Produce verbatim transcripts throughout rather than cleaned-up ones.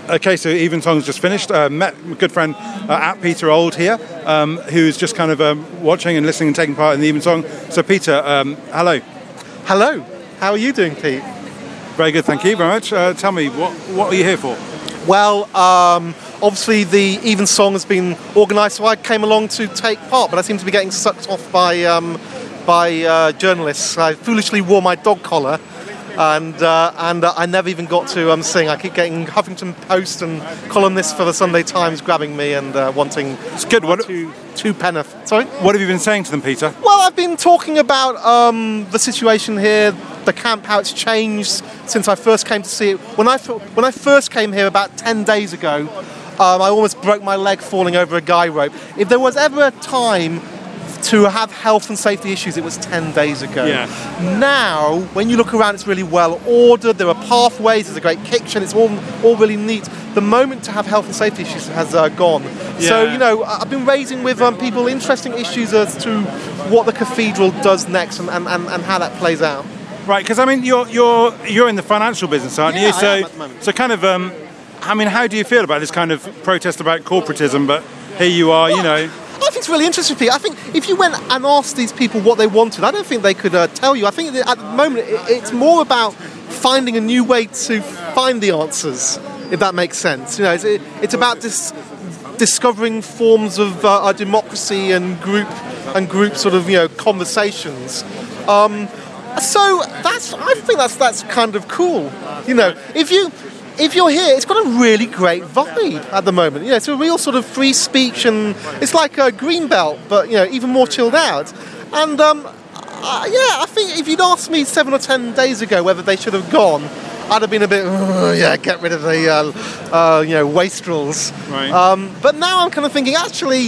Okay, so Evensong's just finished. Uh, met my good friend uh, at Peter Old here, um, who's just kind of um, watching and listening and taking part in the Evensong. So Peter, um, hello. Hello. How are you doing, Pete? Very good, thank you very much. Uh, tell me, what what are you here for? Well, um, obviously the Evensong has been organised, so I came along to take part, but I seem to be getting sucked off by um, by uh, journalists. I foolishly wore my dog collar, and uh, and uh, I never even got to um, sing. I keep getting Huffington Post and columnists for the Sunday Times grabbing me and uh, wanting it's good. What two, two penneth. Sorry? What have you been saying to them, Peter? Well, I've been talking about um, the situation here, the camp, how it's changed since I first came to see it. When I, when I first came here about ten days ago, um, I almost broke my leg falling over a guy rope. If there was ever a time to have health and safety issues, it was ten days ago. Yeah. Now, when you look around, it's really well ordered. There are pathways. There's a great kitchen. It's all all really neat. The moment to have health and safety issues has uh, gone. Yeah. So, you know, I've been raising with um, people interesting issues as to what the cathedral does next and, and, and, and how that plays out. Right, because I mean, you're you're you're in the financial business, aren't Yeah, you? So I am at the moment. so kind of um, I mean, how do you feel about this kind of protest about corporatism? But here you are, well, you know. I think it's really interesting, Pete. I think if you went and asked these people what they wanted, I don't think they could uh, tell you. I think that at the moment it, it's more about finding a new way to find the answers, if that makes sense. You know, it's, it, it's about dis- discovering forms of uh, democracy and group and group sort of you know conversations. Um, so that's I think that's that's kind of cool. You know, if you. If you're here, it's got a really great vibe at the moment. You know, it's a real sort of free speech, and it's like a Greenbelt, but you know, even more chilled out. And um, uh, yeah, I think if you'd asked me seven or ten days ago whether they should have gone, I'd have been a bit, oh, yeah, get rid of the uh, uh, you know wastrels. Right. Um, but now I'm kind of thinking, actually,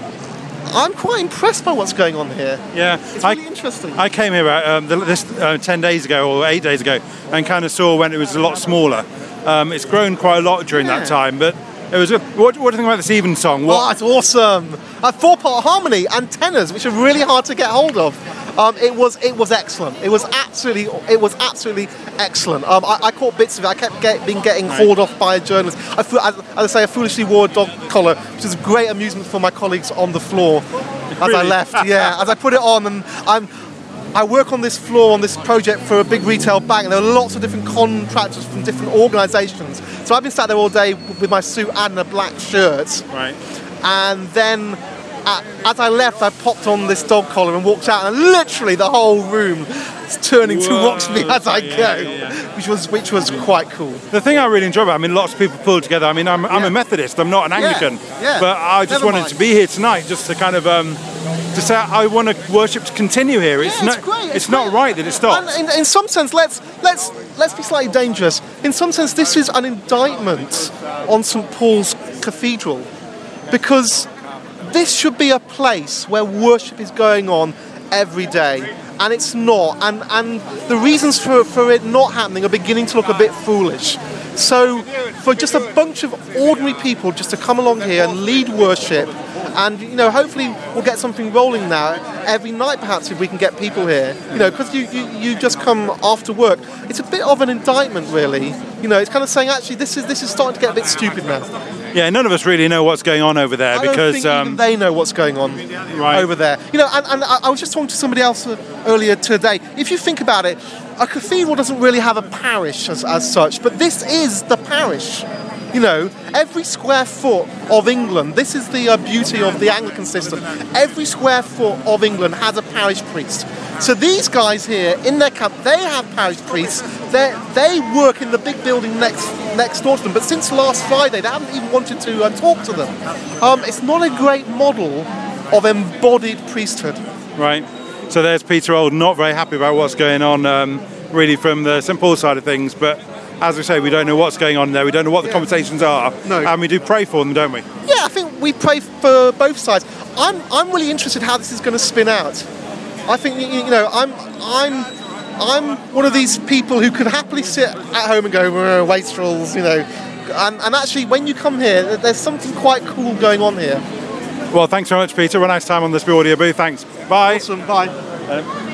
I'm quite impressed by what's going on here. Yeah, it's I, really interesting. I came here uh, um, this uh, ten days ago or eight days ago, and kind of saw when it was a lot smaller. Um, it's grown quite a lot during Yeah. that time, but it was. A, what, what do you think about this Evensong? What? Oh, it's awesome! A four-part harmony and tenors, which are really hard to get hold of. Um, it was it was excellent. It was absolutely it was absolutely excellent. Um, I, I caught bits of it. I kept get, been getting Right. hauled off by a journalist. I, fo- as, as I say, I foolishly wore a dog collar, which is great amusement for my colleagues on the floor as I Really? left. Yeah, as I put it on, and I'm. I work on this floor on this project for a big retail bank, and there are lots of different contractors from different organisations. So I've been sat there all day with my suit and a black shirt. Right. And then, uh, as I left, I popped on this dog collar and walked out, and literally the whole room is turning to Whoa. watch me as I Yeah, go, yeah, yeah. which was which was quite cool. The thing I really enjoy about it, I mean, lots of people pull together. I mean, I'm, I'm Yeah. a Methodist, I'm not an Anglican. yeah. But I just Never wanted mind. to be here tonight just to kind of, um, to say I want to worship to continue here. It's, Yeah, it's not, great, it's it's not great. right that it stops. And in, in some sense, let's let's let's be slightly dangerous. In some sense, this is an indictment on Saint Paul's Cathedral, because this should be a place where worship is going on every day, and it's not. And and the reasons for for it not happening are beginning to look a bit foolish. So, for just a bunch of ordinary people just to come along here and lead worship, and you know, hopefully we'll get something rolling now every night, perhaps, if we can get people here. You know, because you, you, you just come after work. It's a bit of an indictment, really. You know, it's kind of saying actually this is this is starting to get a bit stupid now. Yeah, none of us really know what's going on over there I don't because think um, even they know what's going on Right. over there. You know, and, and I I was just talking to somebody else uh, earlier today. If you think about it, a cathedral doesn't really have a parish as, as such, but this is the parish. You know, every square foot of England, this is the uh, beauty of the Anglican system, every square foot of England has a parish priest. So these guys here, in their camp, they have parish priests. They they work in the big building next next door to them, but since last Friday, they haven't even wanted to uh, talk to them. Um, it's not a great model of embodied priesthood. right. So there's Peter Old, not very happy about what's going on, um, really from the Saint Paul side of things, but as we say, we don't know what's going on there, we don't know what the Yeah. conversations are, No. and we do pray for them, don't we? Yeah, I think we pray for both sides. I'm I'm really interested how this is going to spin out. I think you, you know I'm I'm I'm one of these people who can happily sit at home and go "Uh, wastrels, you know, and, and actually when you come here, there's something quite cool going on here. Well, thanks very much, Peter. One nice time on this audio booth. Thanks. Bye. Awesome, bye. Um,